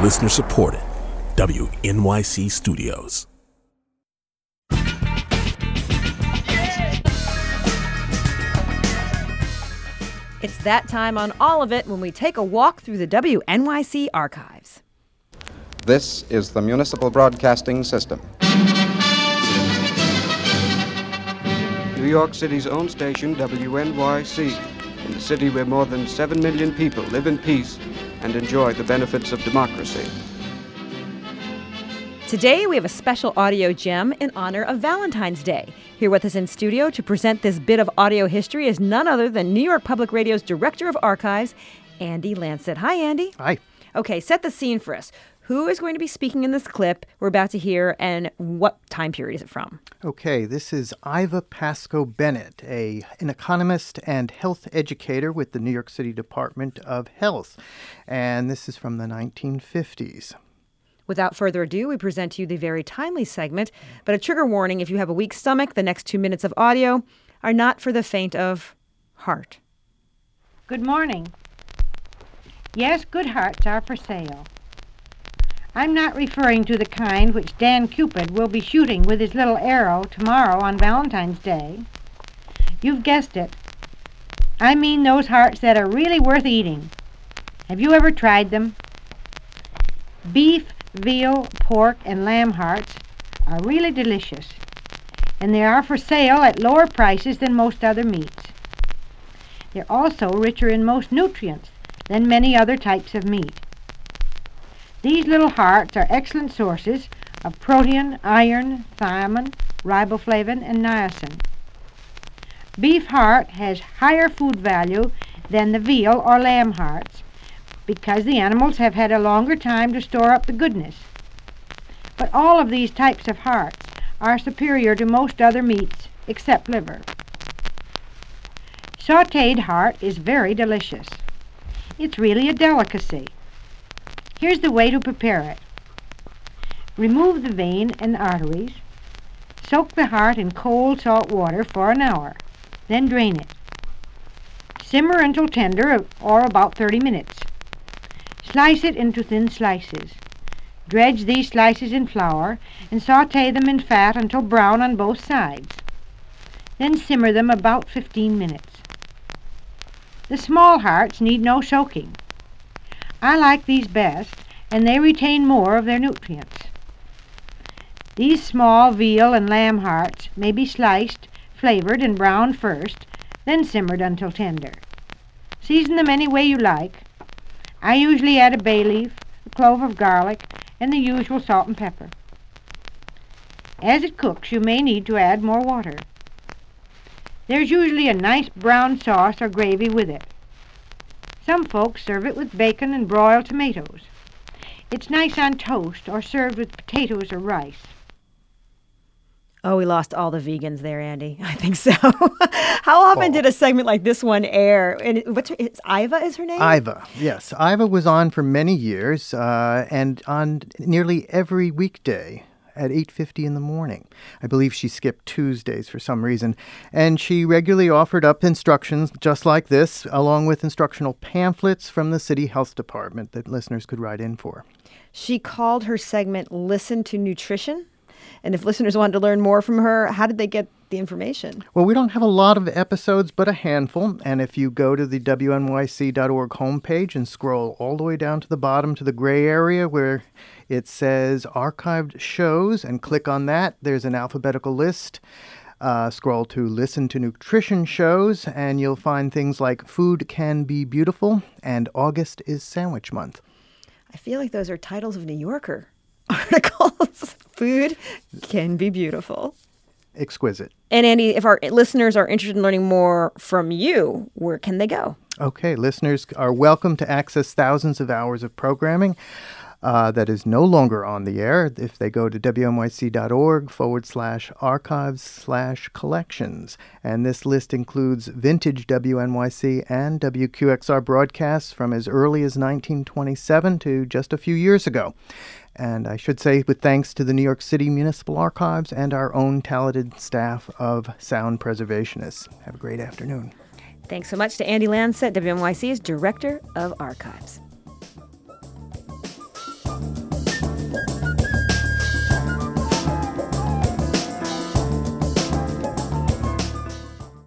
Listener supported. WNYC Studios. It's that time on All of It when we take a walk through the WNYC archives. This is the Municipal Broadcasting System. New York City's own station, WNYC, in the city where more than 7 million people live in peace and enjoy the benefits of democracy. Today, we have a special audio gem in honor of Valentine's Day. Here with us in studio to present this bit of audio history is none other than New York Public Radio's Director of Archives, Andy Lancet. Hi, Andy. Hi. Okay, set the scene for us. Who is going to be speaking in this clip we're about to hear, and what time period is it from? Okay, this is Iva Pascoe Bennett, an economist and health educator with the New York City Department of Health. And this is from the 1950s. Without further ado, we present to you the very timely segment, but a trigger warning: if you have a weak stomach, the next 2 minutes of audio are not for the faint of heart. Good morning. Yes, good hearts are for sale. I'm not referring to the kind which Dan Cupid will be shooting with his little arrow tomorrow on Valentine's Day. You've guessed it. I mean those hearts that are really worth eating. Have you ever tried them? Beef, veal, pork, and lamb hearts are really delicious, and they are for sale at lower prices than most other meats. They're also richer in most nutrients than many other types of meat. These little hearts are excellent sources of protein, iron, thiamine, riboflavin, and niacin. Beef heart has higher food value than the veal or lamb hearts because the animals have had a longer time to store up the goodness. But all of these types of hearts are superior to most other meats except liver. Sautéed heart is very delicious. It's really a delicacy. Here's the way to prepare it. Remove the vein and arteries. Soak the heart in cold salt water for an hour. Then drain it. Simmer until tender, or about 30 minutes. Slice it into thin slices. Dredge these slices in flour and sauté them in fat until brown on both sides. Then simmer them about 15 minutes. The small hearts need no soaking. I like these best, and they retain more of their nutrients. These small veal and lamb hearts may be sliced, flavored, and browned first, then simmered until tender. Season them any way you like. I usually add a bay leaf, a clove of garlic, and the usual salt and pepper. As it cooks, you may need to add more water. There's usually a nice brown sauce or gravy with it. Some folks serve it with bacon and broiled tomatoes. It's nice on toast or served with potatoes or rice. Oh, we lost all the vegans there, Andy. I think so. How often did a segment like this one air? And it's Iva is her name? Iva, yes. Iva was on for many years and on nearly every weekday at 8:50 in the morning. I believe she skipped Tuesdays for some reason. And she regularly offered up instructions just like this, along with instructional pamphlets from the City Health Department that listeners could write in for. She called her segment Listen to Nutrition. And if listeners wanted to learn more from her, how did they get the information? Well, we don't have a lot of episodes, but a handful. And if you go to the WNYC.org homepage and scroll all the way down to the bottom to the gray area where it says Archived Shows and click on that, there's an alphabetical list. Scroll to Listen to Nutrition Shows and you'll find things like Food Can Be Beautiful and August is Sandwich Month. I feel like those are titles of New Yorker articles. Food Can Be Beautiful. Exquisite. And Andy, if our listeners are interested in learning more from you, where can they go? Okay, listeners are welcome to access thousands of hours of programming that is no longer on the air if they go to WNYC.org/archives/collections. And this list includes vintage WNYC and WQXR broadcasts from as early as 1927 to just a few years ago. And I should say, with thanks to the New York City Municipal Archives and our own talented staff of sound preservationists. Have a great afternoon. Thanks so much to Andy Lancet, WNYC's Director of Archives.